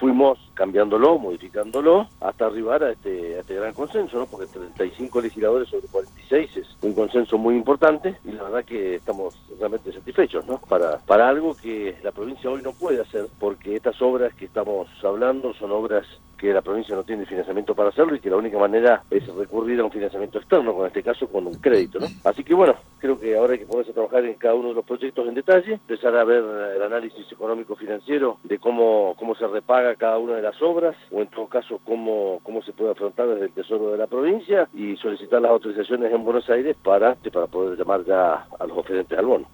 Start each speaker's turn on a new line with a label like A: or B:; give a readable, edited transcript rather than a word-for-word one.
A: fuimos cambiándolo, modificándolo, hasta arribar a este gran consenso, ¿no? Porque 35 legisladores sobre 46 es un consenso muy importante y la verdad que estamos realmente satisfechos, ¿no? Para algo que la provincia hoy no puede hacer, porque estas obras que estamos hablando son obras que la provincia no tiene financiamiento para hacerlo y que la única manera es recurrir a un financiamiento externo, en este caso con un crédito, ¿no? Así que bueno, creo que ahora hay que ponerse a trabajar en cada uno de los proyectos en detalle, empezar a ver el análisis económico-financiero de cómo se repaga cada una de las obras, o en todo caso cómo se puede afrontar desde el Tesoro de la provincia y solicitar las autorizaciones en Buenos Aires para poder llamar ya a los oferentes al bono.